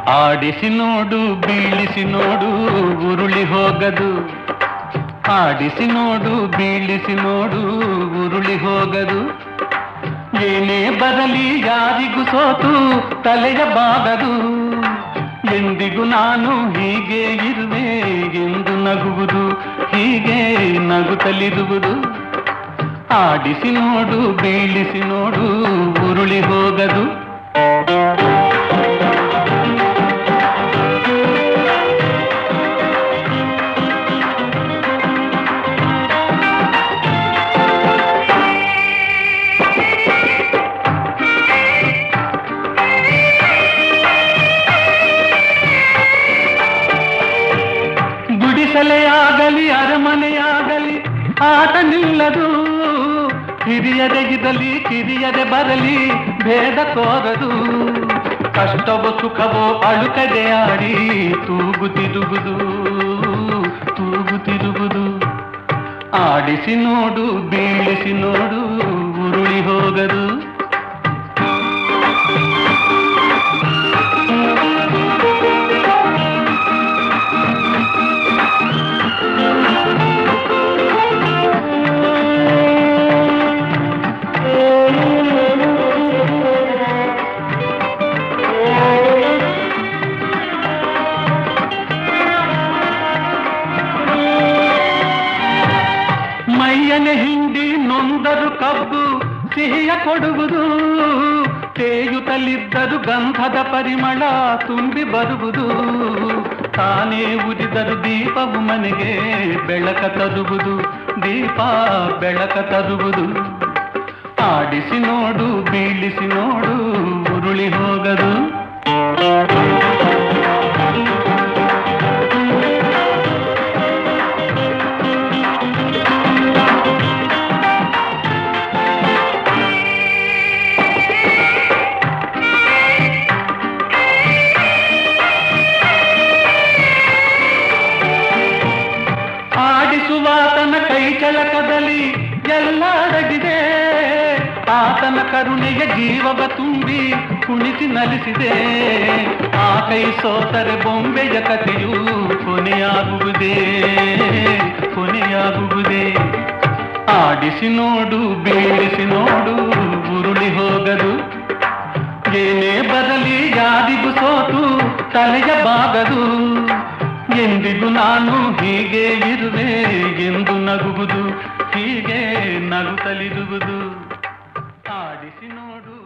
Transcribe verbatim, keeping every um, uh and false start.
ಆಡಿಸಿ ನೋಡು ಬೀಳಿಸಿ ನೋಡು ಉರುಳಿ ಹೋಗದು. ಆಡಿಸಿ ನೋಡು ಬೀಳಿಸಿ ನೋಡು ಉರುಳಿ ಹೋಗದು. ಏನೇ ಬರಲಿ ಯಾರಿಗೂ ಸೋತು ತಲೆಯ ಬಾಗದು. ಎಂದಿಗೂ ನಾನು ಹೀಗೆ ಇರುವೆ ಎಂದು ನಗುವುದು, ಹೀಗೆ ನಗುತ್ತಲಿರುವುದು. ಆಡಿಸಿ ನೋಡು ಬೀಳಿಸಿ ನೋಡು ಉರುಳಿ ಹೋಗದು. ಗುಡಿಸಲೆಯಾಗಲಿ ಅರಮನೆಯಾಗಲಿ ಆಟ ನಿಲ್ಲದು. ಹಿರಿಯದೆಗಿದಲಿ ಕಿರಿಯದೆ ಬರಲಿ ಭೇದ ತೋರದು. ಕಷ್ಟವೋ ಸುಖವೋ ಅಳುಕದೆ ಆಡಿ ತೂಗುತ್ತಿರುವುದು, ತೂಗುತ್ತಿರುವುದು. ಆಡಿಸಿ ನೋಡು ಬೀಳಿಸಿ ನೋಡು ಉರುಳಿ ಹೋಗದು. ಮೈಯನೆ ಹಿಂಡಿ ನೊಂದರು ಕಬ್ಬು ಸಿಹಿಯ ಕೊಡುವುದು. ತೇಯುತ್ತಲಿದ್ದರು ಗಂಧದ ಪರಿಮಳ ತುಂಬಿ ಬರುವುದು. ತಾನೇ ಉರಿದರು ದೀಪವು ಮನೆಗೆ ಬೆಳಕ ತರುವುದು, ದೀಪ ಬೆಳಕ ತರುವುದು. ಆಡಿಸಿ ನೋಡು ಬೀಳಿಸಿ ನೋಡು ಉರುಳಿ ಹೋಗದು. ಆಡಿಸುವಾತನ ಕೈ ಚಳಕದಲ್ಲಿ ಎಲ್ಲ ಅಡಗಿದೆ. ಆತನ ಕರುಣೆಯ ಜೀವವ ತುಂಬಿ ಕುಣಿಸಿ ನಲಿಸಿದೆ. ಆ ಕೈ ಸೋತರೆ ಬೊಂಬೆಯ ಕಥೆಯು ಕೊನೆಯಾಗುವುದೇ, ಕೊನೆಯಾಗುವುದೇ. ಆಡಿಸಿ ನೋಡು ಬೀಳಿಸಿ ನೋಡು ಉರುಳಿ ಹೋಗದು. ಏನೇ ಬರಲಿ ಯಾರಿಗೂ ಸೋತು ತಲೆಯ ಬಾಗದು. ಎಂದಿಗೂ ನಾನು ಹೀಗೆ ಇರುವೆ ಎಂದು ನಗುವುದು, ಹೀಗೆ ನಗುತ್ತಲಿರುವುದು. ಆಡಿಸಿ ನೋಡು